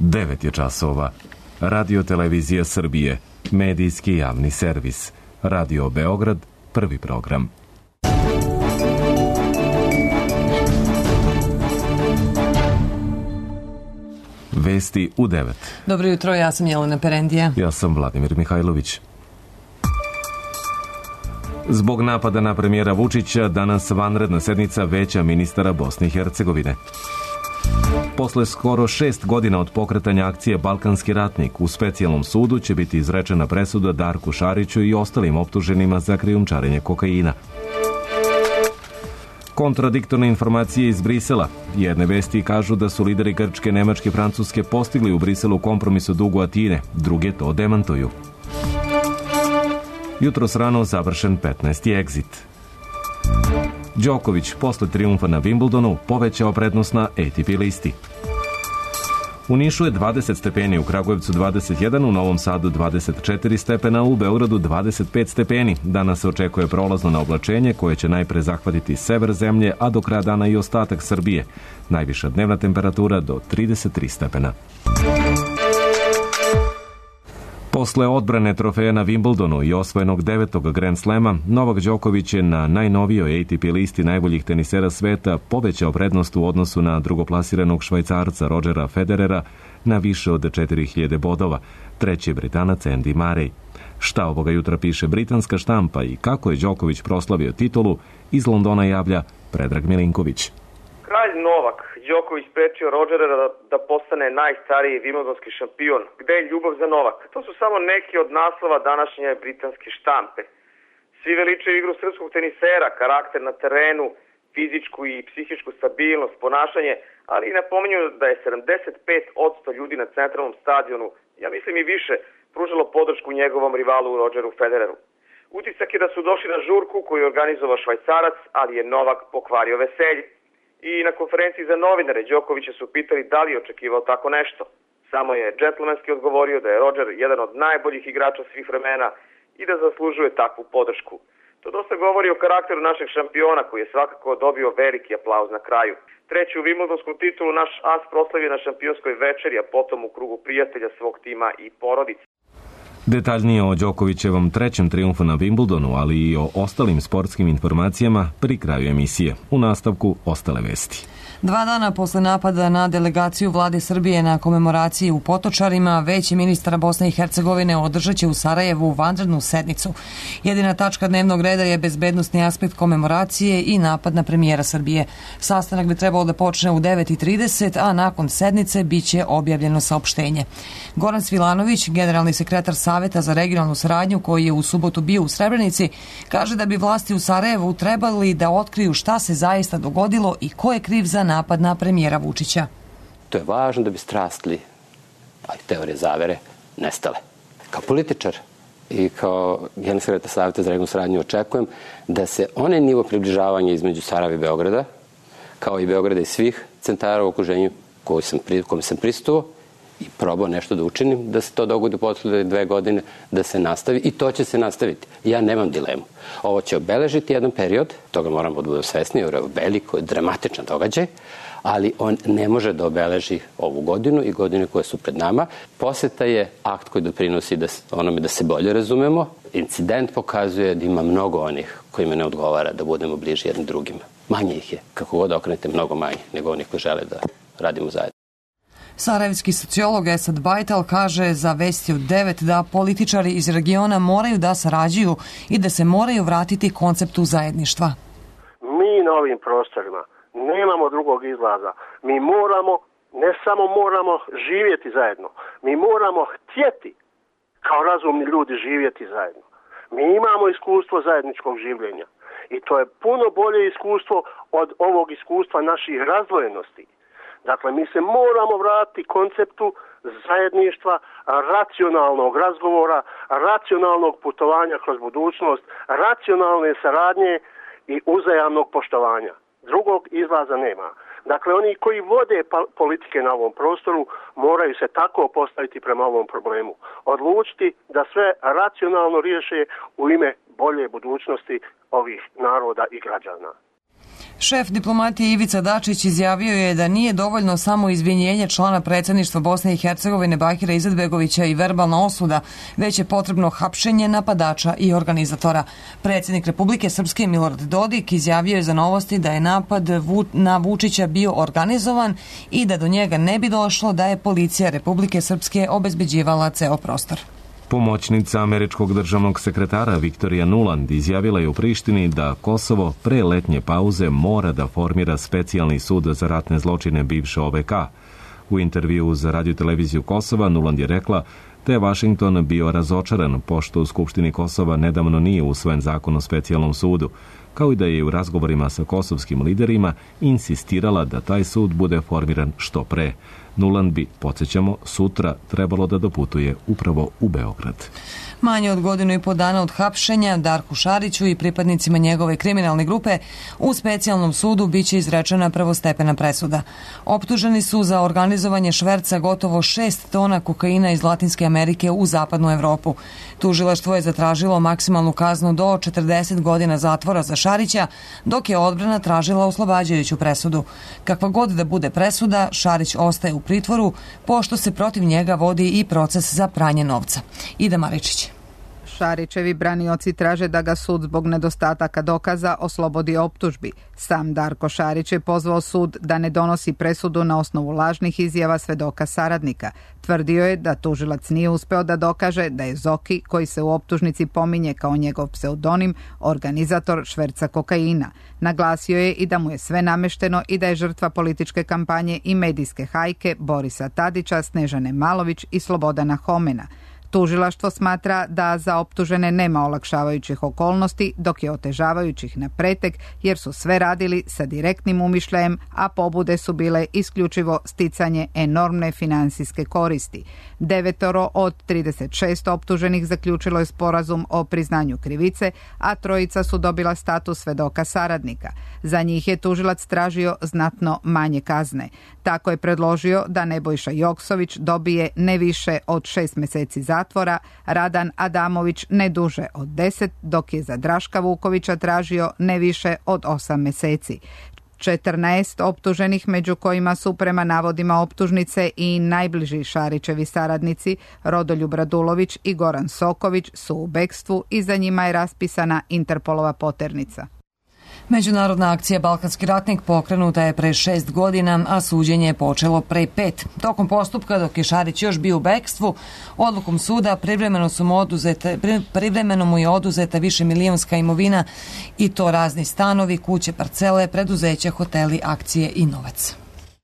9 je časova. Radio Televizija Srbije, medijski javni servis. Radio Beograd, prvi program. Vesti u 9. Dobro jutro, ja sam Jelena Perendija. Ja sam Vladimir Mihajlović. Zbog napada na premijera Vučića, danas vanredna sednica Veća ministara Bosne i Hercegovine. Posle skoro 6 godina od pokretanja akcije Balkanski ratnik, u specijalnom sudu će biti izrečena presuda Darku Šariću i ostalim optuženima za krijumčarenje kokaina. Kontradiktorne informacije iz Brisela. Jedne vesti kažu da su lideri Grčke, Nemačke i Francuske postigli u Briselu kompromis o dugu Atine, druge to demantuju. Jutros rano završen 15. egzit. Đoković posle trijumfa na Wimbledonu povećao prednost na ATP listi. U Nišu je 20 stepeni, u Kragujevcu 21, u Novom Sadu 24 stepena, u Beogradu 25 stepeni. Danas se očekuje prolazno naoblačenje koje će najpre zahvatiti sever zemlje, a do kraja dana i ostatak Srbije. Najviša dnevna temperatura do 33 stepena. Posle odbrane trofeja na Wimbledonu i osvojenog 9. Grand Slema, Novak Đoković je na najnovijoj ATP listi najboljih tenisera sveta povećao prednost u odnosu na drugoplasiranog Švajcarca Rodgera Federera na više od 4000 bodova. Treći je Britanac Andy Murray. Šta ovoga jutra piše britanska štampa i kako je Đoković proslavio titulu, iz Londona javlja Predrag Milinković. Kralj Novak Đoković sprečio Rodgera da postane najstariji vimbldonski šampion. Gde je ljubav za Novak? To su samo neki od naslova današnje britanske štampe. Svi veličaju igru srpskog tenisera, karakter na terenu, fizičku i psihičku stabilnost, ponašanje, ali i napominju da je 75% ljudi na centralnom stadionu, ja mislim i više, pružilo podršku njegovom rivalu Rodgeru Federeru. Utisak je da su došli na žurku koju je organizovao Švajcarac, ali je Novak pokvario veselje. I na konferenciji za novinare Đokovića su pitali da li je očekivao tako nešto. Samo je džentlmenski odgovorio da je Rodger jedan od najboljih igrača svih vremena i da zaslužuje takvu podršku. To dosta govori o karakteru našeg šampiona koji je svakako dobio veliki aplauz na kraju. Treću wimbledonsku titulu naš as proslavio na šampionskoj večeri, a potom u krugu prijatelja svog tima i porodice. Detaljnije o Đokovićevom trećem trijumfu na Wimbledonu, ali i o ostalim sportskim informacijama pri kraju emisije. U nastavku ostale vesti. 2 dana posle napada na delegaciju vlade Srbije na komemoraciji u Potočarima, veći ministar Bosne i Hercegovine održat će u Sarajevu vanrednu sednicu. Jedina tačka dnevnog reda je bezbednosni aspekt komemoracije i napad na premijera Srbije. Sastanak bi trebalo da počne u 9:30, a nakon sednice biće objavljeno saopštenje. Goran Svilanović, generalni sekretar Saveta za regionalnu saradnju koji je u subotu bio u Srebrenici, kaže da bi vlasti u Sarajevu trebali da otkriju šta se zaista dogodilo i ko je kriv za napad na premijera Vučića. To je važno da bi strastli, a i teorije zavere, nestale. Kao političar i kao generalni sekretar Saveta za regionalnu saradnju očekujem da se onaj nivo približavanja između Sarajeva i Beograda, kao i Beograda i svih centara u okruženju kome sam prisutovao i probao nešto da učinim, da se to dogodi posle 2 godine, da se nastavi i to će se nastaviti. Ja nemam dilemu. Ovo će obeležiti jedan period, toga moramo da budemo svesni, jer je veliko, dramatičan događaj, ali on ne može da obeleži ovu godinu i godine koje su pred nama. Poseta je akt koji doprinosi onome da se bolje razumemo. Incident pokazuje da ima mnogo onih kojima ne odgovara da budemo bliži jednim drugima. Manje ih je, kako god okrenete, mnogo manje nego oni koji žele da radimo zajedno. Sarajevski sociolog Esad Bajtal kaže za Vesti u 9 da političari iz regiona moraju da sarađuju i da se moraju vratiti konceptu zajedništva. Mi na ovim prostorima nemamo drugog izlaza. Mi moramo, ne samo moramo živjeti zajedno, mi moramo htjeti kao razumni ljudi živjeti zajedno. Mi imamo iskustvo zajedničkog življenja i to je puno bolje iskustvo od ovog iskustva naših razdvojenosti. Dakle, mi se moramo vratiti konceptu zajedništva, racionalnog razgovora, racionalnog putovanja kroz budućnost, racionalne saradnje i uzajamnog poštovanja. Drugog izlaza nema. Dakle, oni koji vode politike na ovom prostoru moraju se tako postaviti prema ovom problemu. Odlučiti da sve racionalno riješe u ime bolje budućnosti ovih naroda i građana. Šef diplomatije Ivica Dačić izjavio je da nije dovoljno samo izvinjenje člana predsjedništva Bosne i Hercegovine Bakira Izetbegovića i verbalna osuda, već je potrebno hapšenje napadača i organizatora. Predsjednik Republike Srpske Milorad Dodik izjavio je za Novosti da je napad na Vučića bio organizovan i da do njega ne bi došlo da je policija Republike Srpske obezbeđivala ceo prostor. Pomoćnica američkog državnog sekretara Viktorija Nuland izjavila je u Prištini da Kosovo pre letnje pauze mora da formira specijalni sud za ratne zločine bivše OVK. U intervju za radioteleviziju Kosova Nuland je rekla da je Vašington bio razočaran pošto u Skupštini Kosova nedavno nije usvojen zakon o specijalnom sudu, kao i da je u razgovorima sa kosovskim liderima insistirala da taj sud bude formiran što pre. Nuland bi, podsjećamo, sutra trebalo da doputuje upravo u Beograd. Manje od godinu i po dana od hapšenja Darku Šariću i pripadnicima njegove kriminalne grupe u specijalnom sudu biće izrečena prvostepena presuda. Optuženi su za organizovanje šverca gotovo 6 tona kokaina iz Latinske Amerike u zapadnu Evropu. Tužilaštvo je zatražilo maksimalnu kaznu do 40 godina zatvora za Šarića, dok je odbrana tražila oslobađajuću presudu. Kakva god da bude presuda, Šarić ostaje u pritvoru, pošto se protiv njega vodi i proces za pranje novca. Ida Maričić. Šarićevi branioci traže da ga sud zbog nedostataka dokaza oslobodi optužbi. Sam Darko Šarić je pozvao sud da ne donosi presudu na osnovu lažnih izjava svedoka saradnika. Tvrdio je da tužilac nije uspeo da dokaže da je Zoki, koji se u optužnici pominje kao njegov pseudonim, organizator šverca kokaina. Naglasio je i da mu je sve namešteno i da je žrtva političke kampanje i medijske hajke Borisa Tadića, Snežane Malović i Slobodana Homena. Tužilaštvo smatra da za optužene nema olakšavajućih okolnosti, dok je otežavajućih na pretek, jer su sve radili sa direktnim umišljajem, a pobude su bile isključivo sticanje enormne finansijske koristi. 9 od 36 optuženih zaključilo je sporazum o priznanju krivice, a 3 su dobila status svedoka saradnika. Za njih je tužilac tražio znatno manje kazne. Tako je predložio da Nebojša Joksović dobije ne više od 6 meseci zatvora, Radan Adamović ne duže od 10, dok je za Draška Vukovića tražio ne više od 8 meseci. 14 optuženih, među kojima su prema navodima optužnice i najbliži Šarićevi saradnici Rodoljub Radulović i Goran Soković, su u bekstvu i za njima je raspisana Interpolova poternica. Međunarodna akcija Balkanski ratnik pokrenuta je pre 6 godina, a suđenje je počelo pre 5. Tokom postupka, dok je Šarić još bio u bekstvu, odlukom suda privremeno mu je oduzeta višemilijonska imovina, i to razni stanovi, kuće, parcele, preduzeća, hoteli, akcije i novac.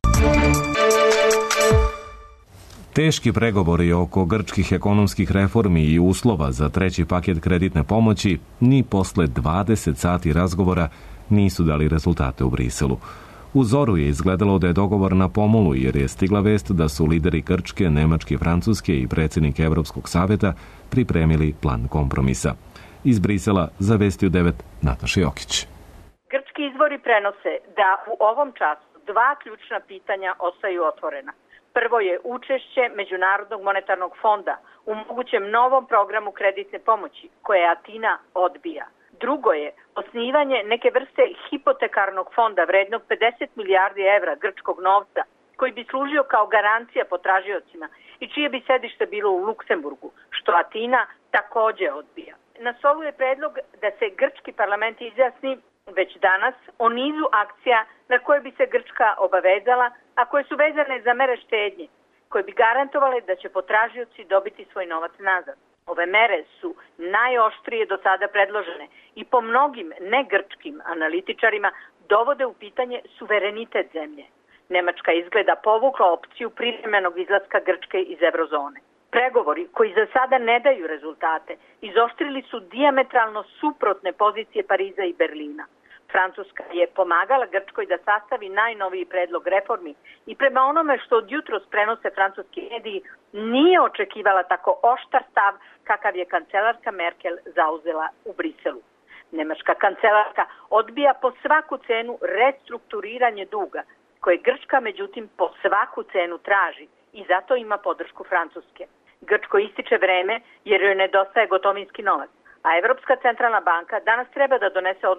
Teški pregovori oko grčkih ekonomskih reformi i uslova za 3. paket kreditne pomoći ni posle 20 sati razgovora nisu dali rezultate u Briselu. U zoru je izgledalo da je dogovor na pomolu, jer je stigla vest da su lideri Grčke, Nemačke, Francuske i predsjednik Evropskog saveta pripremili plan kompromisa. Iz Brisela za Vesti u 9 Nataša Jokić. Grčki izvori prenose da u ovom času 2 ključna pitanja ostaju otvorena. Prvo je učešće Međunarodnog monetarnog fonda u mogućem novom programu kreditne pomoći koje Atina odbija. Drugo je osnivanje neke vrste hipotekarnog fonda vrednog 50 milijardi evra grčkog novca koji bi služio kao garancija potražiocima i čije bi sedište bilo u Luksemburgu, što Atina takođe odbija. Na stolu je predlog da se grčki parlament izjasni već danas o nizu akcija na koje bi se Grčka obavezala, a koje su vezane za mere štednje, koje bi garantovale da će potražioci dobiti svoj novac nazad. Ove mere su najoštrije do sada predložene i po mnogim negrčkim analitičarima dovode u pitanje suverenitet zemlje. Nemačka izgleda povukla opciju privremenog izlaska Grčke iz eurozone. Pregovori koji za sada ne daju rezultate izoštrili su dijametralno suprotne pozicije Pariza i Berlina. Francuska je pomagala Grčkoj da sastavi najnoviji predlog reformi i prema onome što od jutros prenose francuski mediji nije očekivala tako oštar stav kakav je kancelarka Merkel zauzela u Briselu. Nemačka kancelarka odbija po svaku cenu restrukturiranje duga, koje Grčka međutim po svaku cenu traži i zato ima podršku Francuske. Grčko ističe vreme jer joj nedostaje gotovinski novac, a Evropska centralna banka danas treba da donese odluku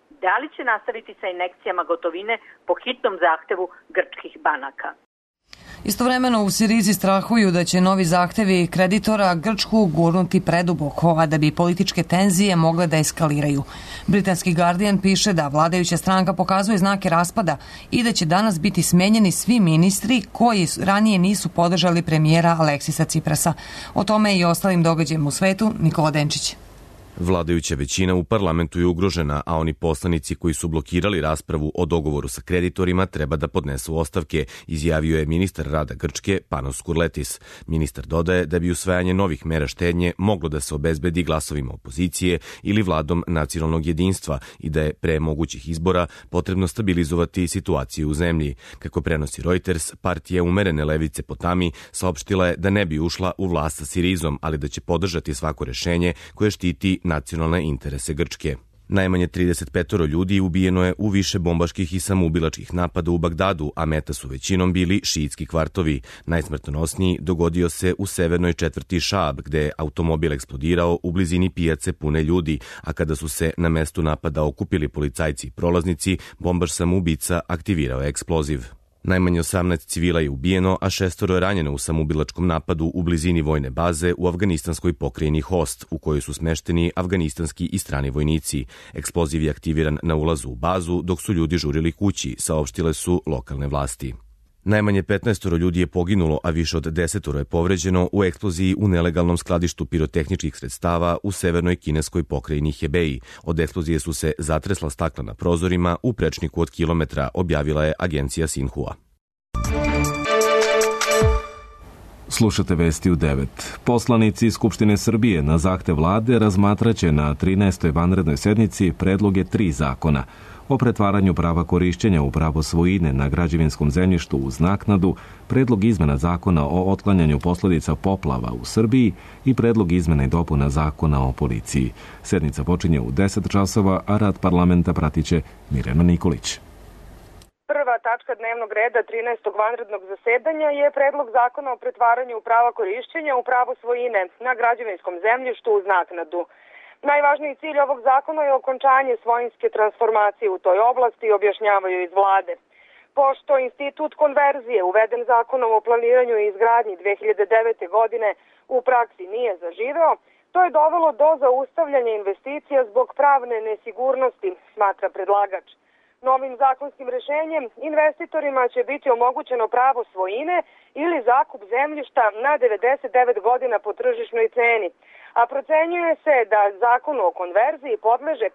Da li će nastaviti sa injekcijama gotovine po hitnom zahtevu grčkih banaka? Istovremeno u Sirizi strahuju da će novi zahtevi kreditora Grčku gurnuti preduboko, a da bi političke tenzije mogle da eskaliraju. Britanski Guardian piše da vladajuća stranka pokazuje znake raspada i da će danas biti smenjeni svi ministri koji ranije nisu podržali premijera Aleksisa Ciprasa. O tome i ostalim događajima u svetu, Nikola Denčić. Vladajuća većina u parlamentu je ugrožena, a oni poslanici koji su blokirali raspravu o dogovoru sa kreditorima treba da podnesu ostavke, izjavio je ministar rada Grčke Panos Kurletis. Ministar dodaje da bi usvajanje novih mera štednje moglo da se obezbedi glasovima opozicije ili vladom nacionalnog jedinstva i da je pre mogućih izbora potrebno stabilizovati situaciju u zemlji. Kako prenosi Reuters, partija umerene levice Potami saopštila je da ne bi ušla u vlast sa Sirizom, ali da će podržati svako rešenje koje štiti nacionalne interese Grčke. Najmanje 35 ljudi ubijeno je u više bombaških i samoubilačkih napada u Bagdadu, a meta su većinom bili šiitski kvartovi. Najsmrtonosniji dogodio se u severnoj četvrti Šaab, gde je automobil eksplodirao u blizini pijace pune ljudi, a kada su se na mestu napada okupili policajci i prolaznici, bombaš samoubica aktivirao je eksploziv. Najmanje 18 civila je ubijeno, a 6 je ranjeno u samoubilačkom napadu u blizini vojne baze u afganistanskoj pokrajini Host, u kojoj su smešteni afganistanski i strani vojnici. Eksploziv je aktiviran na ulazu u bazu, dok su ljudi žurili kući, saopštile su lokalne vlasti. Najmanje 15 ljudi je poginulo, a više od 10 je povređeno u eksploziji u nelegalnom skladištu pirotehničkih sredstava u severnoj kineskoj pokrajini Hebei. Od eksplozije su se zatresla stakla na prozorima u prečniku od kilometra, objavila je agencija Sinhua. Slušate vesti u 9. Poslanici Skupštine Srbije na zahtev vlade razmatraće na 13. vanrednoj sednici predloge 3 zakona o pretvaranju prava korišćenja u pravo svojine na građevinskom zemljištu uz naknadu, predlog izmena zakona o otklanjanju posledica poplava u Srbiji i predlog izmena i dopuna zakona o policiji. Sednica počinje u 10 časova, a rad parlamenta pratiće Mirjana Nikolić. Prva tačka dnevnog reda 13. vanrednog zasedanja je predlog zakona o pretvaranju prava korišćenja u pravo svojine na građevinskom zemljištu uz naknadu. Najvažniji cilj ovog zakona je okončanje svojinske transformacije u toj oblasti, objašnjavaju iz vlade. Pošto institut konverzije uveden zakonom o planiranju i izgradnji 2009. godine u praksi nije zaživeo, to je dovelo do zaustavljanja investicija zbog pravne nesigurnosti, smatra predlagač. Novim zakonskim rešenjem investitorima će biti omogućeno pravo svojine ili zakup zemljišta na 99 godina po tržišnoj ceni, a procenjuje se da zakonu o konverziji podleže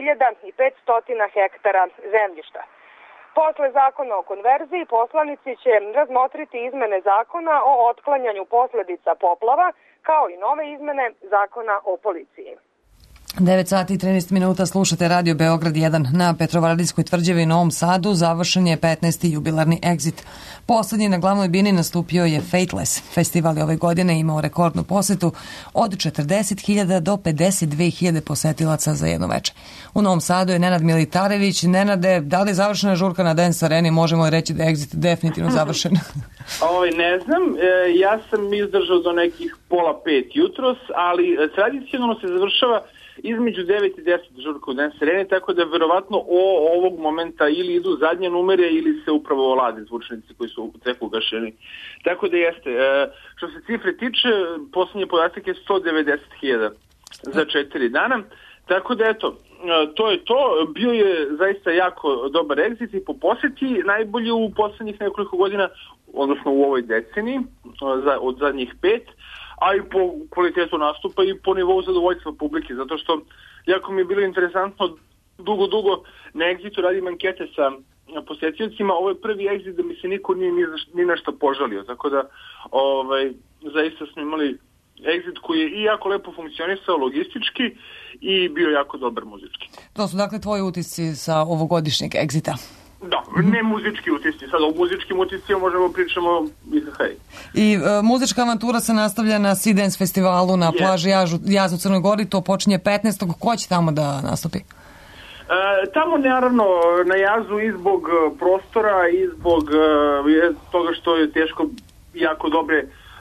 5500 hektara zemljišta. Posle zakona o konverziji poslanici će razmotriti izmene zakona o otklanjanju posledica poplava, kao i nove izmene zakona o policiji. 9 sati i 13 minuta slušate Radio Beograd 1. Na Petrovaradinskoj tvrđavi u Novom Sadu završen je 15. jubilarni Exit. Poslednji na glavnoj bini nastupio je Fateless. Festival je ove godine imao rekordnu posetu od 40.000 do 52.000 posetilaca za jedno veče. U Novom Sadu je Nenad Militarević. Nenade, da li je završena žurka na Dance Areni? Možemo li reći da je Exit definitivno završen? Ne znam, ja sam izdržao do nekih 4:30 jutros, ali tradicionalno se završava između 9 i 10 žurka u Dance Areni, tako da verovatno ovog momenta ili idu zadnje numere ili se upravo olade zvučnici koji su u teku ugašeni. Tako da jeste. Što se cifre tiče, poslednji podatak je 190.000 za 4 dana. Tako da eto, to je to. Bio je zaista jako dobar Exit i po poseti najbolji u poslednjih nekoliko godina, odnosno u ovoj deceniji, od zadnjih 5, a i po kvalitetu nastupa i po nivou zadovoljstva publike, zato što jako mi je bilo interesantno dugo na Exitu radim ankete sa posetiocima. Ovo je prvi Exit da mi se niko nije ni nešto požalio, tako da zaista smo imali Exit koji je i jako lepo funkcionisao logistički i bio jako dobar muzički. To su dakle tvoji utisci sa ovogodišnjeg Exita? Da, ne muzički utisci. Sad o muzičkim utiscima možemo pričamo i za hej. I muzička avantura se nastavlja na Sea Dance festivalu na plaži Jaz u Crnoj Gori. To počinje 15. Ko će tamo da nastupi? Tamo naravno na Jazu i zbog prostora i zbog toga što je teško jako dobre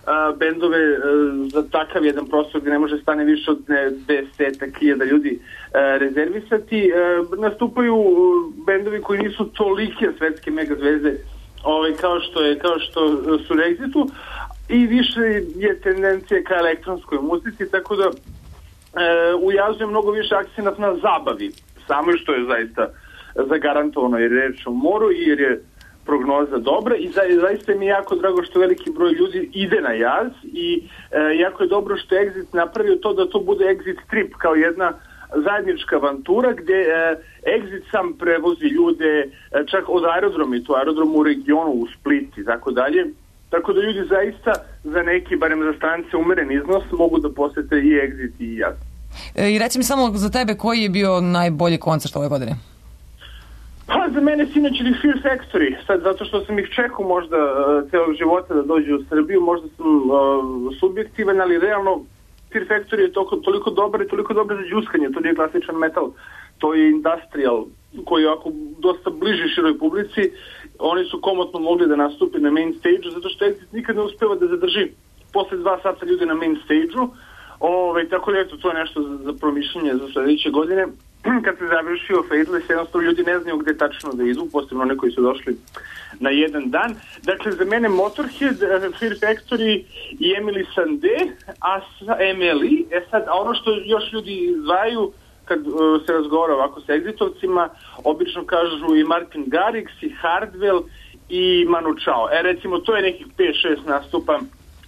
bendove za takav jedan prostor gde ne može stane više od 200.000 ljudi rezervisati. Nastupaju bendovi koji nisu tolike svetske mega zvezde kao što su u Exitu, i više je tendencija ka elektronskoj muzici, tako da u Jazu je mnogo više akcenat na zabavi, samo što je zaista zagarantovano, jer je reč o moru i jer je prognoza dobra, i zaista mi je jako drago što veliki broj ljudi ide na Jaz, i jako je dobro što je Exit napravio to da to bude Exit trip, kao jedna zajednička avantura gde Exit sam prevozi ljude čak od aerodroma, i to aerodrom u regionu, u Split i tako dalje. Tako da ljudi zaista za neki, barem za strance, umeren iznos mogu da posete i Exit i Jaz. I reci mi samo za tebe, koji je bio najbolji koncert ove godine? Pa za mene sinoć ili Fear Factory, sad zato što sam ih čekao možda celog života da dođe u Srbiju, možda sam subjektivan, ali realno Fear Factory je toliko dobar i toliko dobar za džuskanje, to nije klasičan metal, to je industrial koji je ovako dosta bliži široj publici. Oni su komotno mogli da nastupi na main stage-u, zato što Exit nikad ne uspeva da zadrži posle 2 sata ljudi na main stage-u. Tako da eto, to je nešto za promišljanje za sledeće godine. Kad se završio Faithless, jednostavno ljudi ne znaju gde tačno da idu, posebno one koji su došli na jedan dan. Dakle, za mene Motorhead, Fear Factory i Emily Sandé, a MLE, a ono što još ljudi izdvajaju kad se razgovara ovako sa Exitovcima, obično kažu i Martin Garrix, i Hardwell, i Manu Chao. Recimo, to je nekih 5-6 nastupa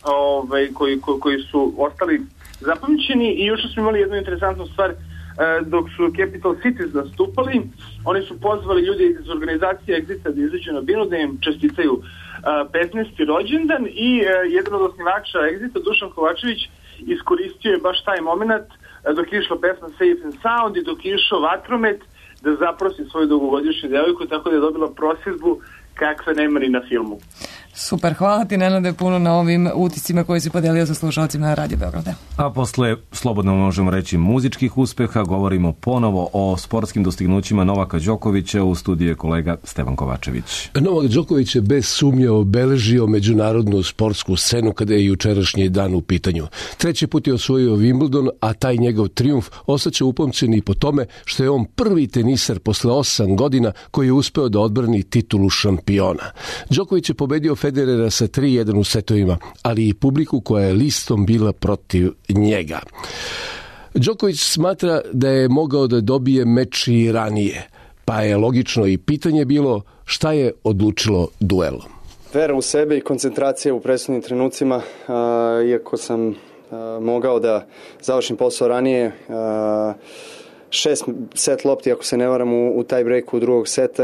koji su ostali zapamćeni, i još smo imali jednu interesantnu stvar. Dok su Capital Cities nastupali, oni su pozvali ljudi iz organizacije Exita da izađu na binu, da im čestitaju 15. rođendan, i jedan od osnivača Exita, Dušan Kovačević, iskoristio je baš taj moment dok je išla pesma Safe and Sound i dok je išao Vatromet da zaprosi svoju dugogodišnju devojku, tako da je dobila prosjedbu kakve nema ni na filmu. Super, hvala ti Nenade puno na ovim utiscima koji si podelio sa slušalcima na Radio Beograda. A posle, slobodno možemo reći, muzičkih uspeha, govorimo ponovo o sportskim dostignućima Novaka Đokovića. U studiju je kolega Stevan Kovačević. Novak Đoković je bez sumnje obeležio međunarodnu sportsku scenu kada je jučerašnji dan u pitanju. 3. put je osvojio Wimbledon, a taj njegov trijumf ostaće upamćen i po tome što je on prvi teniser posle 8 godina koji je uspeo da odbrani titulu šampiona. Đoković je pobedio Federera sa 3-1 u setovima, ali i publiku koja je listom bila protiv njega. Đoković smatra da je mogao da dobije meč i ranije, pa je logično i pitanje bilo šta je odlučilo duel. Vera u sebe i koncentracija u presudnim trenucima, iako sam mogao da završim posao ranije, 6 set lopti, ako se ne varam, u taj breaku drugog seta,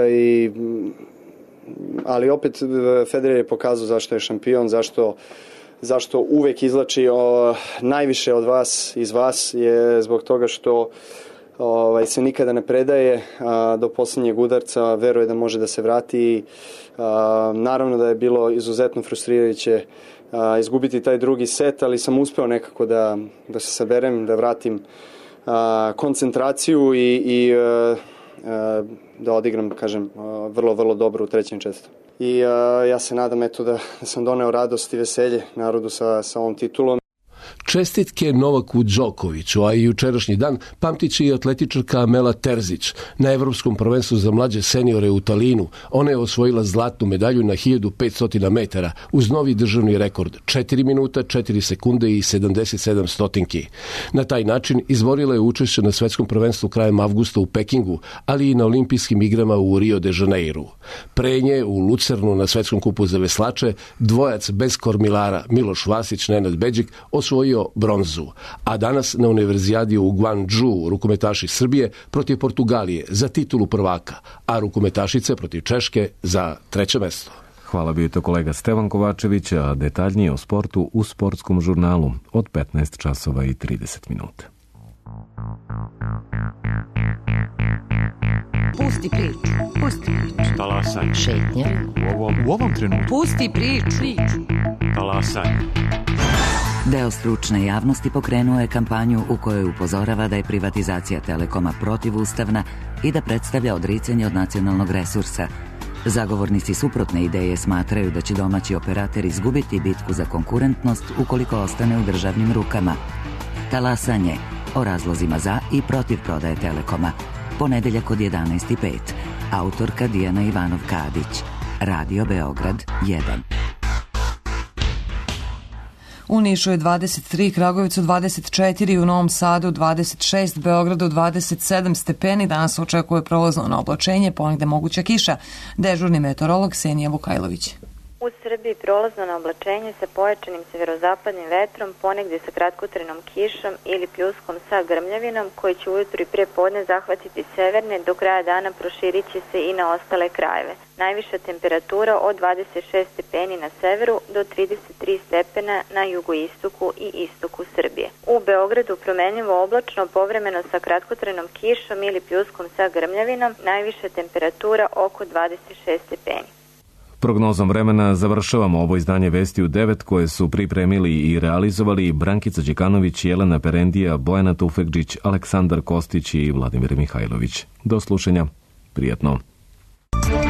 ali opet Federer je pokazao zašto je šampion, zašto uvek izvlači najviše od vas, iz vas, je zbog toga što se nikada ne predaje, do posljednjeg udarca veruje da može da se vrati. Naravno da je bilo izuzetno frustrirajuće izgubiti taj drugi set, ali sam uspeo nekako da se saberem, da vratim koncentraciju i da odigram, kažem, vrlo, vrlo dobro u 3. i 4. I ja se nadam da sam doneo radost i veselje narodu sa ovom titulom. Čestitke Novaku Đokoviću, a i jučerašnji dan pamtit će i atletičarka Amela Terzić. Na Evropskom prvenstvu za mlađe seniore u Talinu ona je osvojila zlatnu medalju na 1500 metara uz novi državni rekord 4 minuta, 4 sekunde i 77 stotinki. Na taj način izborila je učešće na svetskom prvenstvu krajem avgusta u Pekingu, ali i na olimpijskim igrama u Rio de Janeiru. Pre nje u Lucernu na svetskom kupu za veslače dvojac bez kormilara Miloš Vasić, Nenad Beđik osvojio bronzu, a danas na univerzijadi u Guangzhou rukometaši Srbije protiv Portugalije za titulu prvaka, a rukometašice protiv Češke za 3. mesto. Hvala, bio je to kolega Stevan Kovačević, a detaljnije o sportu u Sportskom žurnalu od 15 časova i 30 minuta. Pusti priču. Pusti priču. Talasaj. Šetnja. U ovom trenutku. Pusti priču. Talasaj. Deo stručne javnosti pokrenuo je kampanju u kojoj upozorava da je privatizacija Telekoma protivustavna i da predstavlja odricanje od nacionalnog resursa. Zagovornici suprotne ideje smatraju da će domaći operater izgubiti bitku za konkurentnost ukoliko ostane u državnim rukama. Talasanje o razlozima za i protiv prodaje Telekoma. Ponedeljak od 11:05. Autorka Dijana Ivanov-Kadić. Radio Beograd 1. U Nišu je 23, Kragujevcu 24, u Novom Sadu 26, Beogradu 27 stepeni. Danas očekuje prolazno oblačenje, ponegde moguća kiša. Dežurni meteorolog Ksenija Vukajlović. U Srbiji prolazno na oblačenje sa pojačanim severozapadnim vetrom, ponegdje sa kratkotrenom kišom ili pljuskom sa grmljavinom, koji će ujutru i prije podne zahvatiti severne, do kraja dana proširit će se i na ostale krajeve. Najviša temperatura od 26 stepeni na severu do 33 stepena na jugoistoku i istoku Srbije. U Beogradu promenljivo oblačno, povremeno sa kratkotrenom kišom ili pljuskom sa grmljavinom, najviša temperatura oko 26 stepeni. Prognozom vremena završavamo ovo izdanje Vesti u 9 koje su pripremili i realizovali Brankica Đekanović, Jelena Perendija, Bojana Tufekđić, Aleksandar Kostić i Vladimir Mihajlović. Do slušanja. Prijatno.